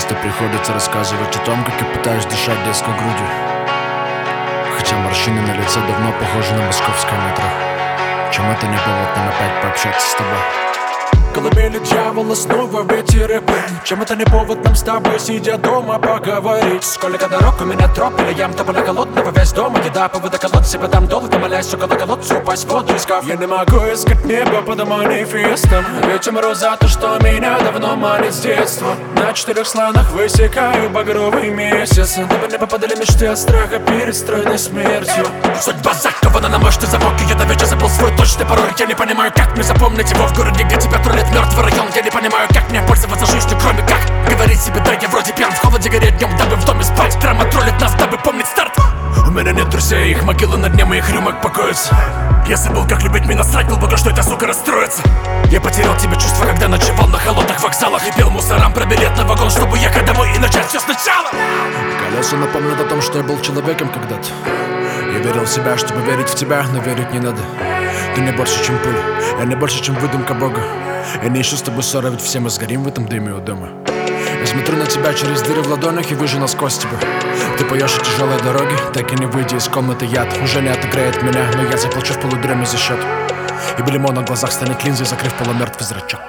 Часто приходится рассказывать о том, как я пытаюсь дышать детской грудью, хотя морщины на лице давно похожи на московское метро. Чем это не повод нам опять пообщаться с тобой? Колыбели дьявола, снова ветер и пыль. Чем это не повод нам с тобой, сидя дома, поговорить? Сколько дорог у меня троп, или ям тополя голодного, весь дома еда, повода колодца, подам долго, молясь около колодца, упасть в воду из кафе. Я не могу искать небо под манифестом, ведь умру за то, что меня давно манит с детства. На 4 слонах высекаю багровый месяц, дабы не попадали мечты от страха перед стройной смертью. Судьба закована на мощный замок, и я до вечера забыл свой точный пароль. Я не понимаю, как мне запомнить его в городе, где тебя троллит мертвый район. Я не понимаю, как мне пользоваться жизнью, кроме как говорить себе: да, я вроде пьян, в холоде гореть днем, дабы в доме спать. Драма троллит нас, дабы помнить старт. У меня нет друзей, их могилы на дне моих рюмок покоятся. Я забыл, как любить, меня насрать, глубоко, что эта сука расстроится. Я потерял тебе чувства, когда ночевал на холодных вокзалах и пел мусорам про билет на вагон, чтобы ехать домой и начать все сначала. Колеса напомнят о том, что я был человеком когда-то. Я верил в себя, чтобы верить в тебя, но верить не надо. Ты не больше, чем пыль, я не больше, чем выдумка Бога. Я не ищу с тобой ссоры, ведь все мы сгорим в этом дыме у дома. Я смотрю на тебя через дыры в ладонях и вижу насквозь тебя. Ты поешь о тяжелой дороге, так и не выйдя из комнаты. Яд уже не отыграет меня, но я заплачу в полудреме за счет. И белимо на глазах станет линзой, закрыв полумертвый зрачок.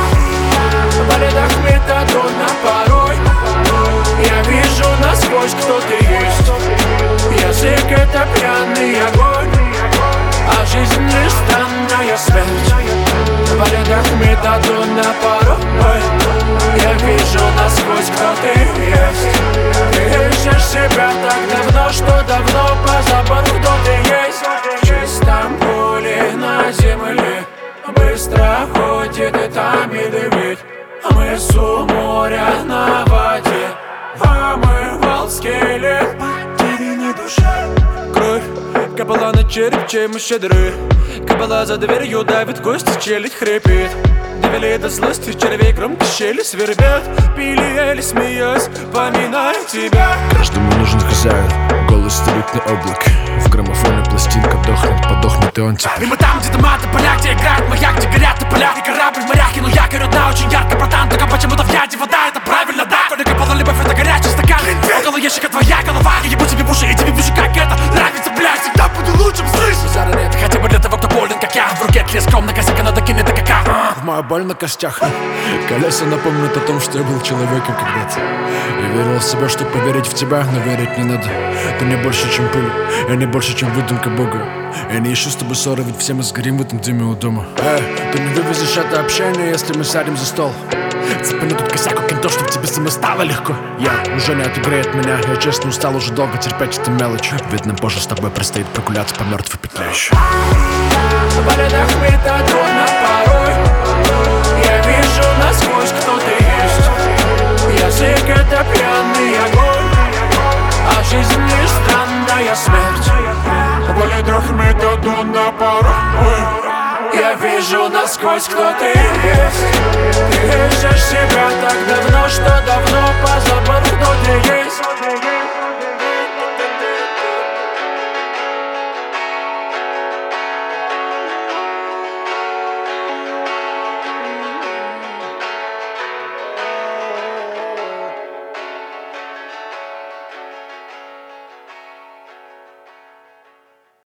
В рядах метадона порой я вижу насквозь, кто ты есть. Язык — это пьяный огонь, а жизнь — лишь странная смерть. В рядах метадона порой я вижу насквозь, кто ты есть. Ты ищешь себя так давно, что давно позабыл, кто ты есть. В чистом поле на земле быстро ходит и там медведь. Мы с моря на воде, а мы вал скелет. Потерянной душа. Кровь капала на череп, чем мы щедры. Капала за дверью, давит кости, челюсть хрипит. Довели до злости, червей громко щели свербят. Пили, ели, смеясь, поминая тебя. Каждому нужен хозяин, голый старик на облаке. В граммофоне пластинка дохнет, подохнет и он теперь. И мы там, где дома, поля, где играет маяк, где горят тополя. И корабль в морях, кинул якорь на очень ярко, братан. Только почему-то в яде вода, это правильно, да. Коли капала любовь, это горячий стакан. Около ящика твоя голова, я ебу тебе в уши, и тебе вижу, как это нравится, блядь. Всегда буду лучшим, слышишь? Зара нет, хотя бы для того, кто болен, как я. В руке тле скромно, косяка надо кинет до кака. Моя боль на костях. Колеса напомнят о том, что я был человеком когда-то. Я верил в себя, чтобы поверить в тебя, но верить не надо. Ты не больше, чем пыль, я не больше, чем выдумка Бога. Я не ищу с тобой ссоры, ведь все мы сгорим в этом дыме у дома. Ты не вывезешь это общение, если мы сядем за стол. Цепани тут косяк у кем-то, чтобы тебе самой стало легко. Я уже не отыграет меня, я честно устал уже долго терпеть эту мелочь. Ведь нам позже с тобой предстоит прогуляться по мертвой петле еще. В рядах метадона порой я вижу насквозь, кто ты есть. Язык — это пьяный огонь, а жизнь — лишь странная смерть. В рядах метадона порой я вижу насквозь, кто ты есть. Ты ищешь себя так давно, что давно позабыл.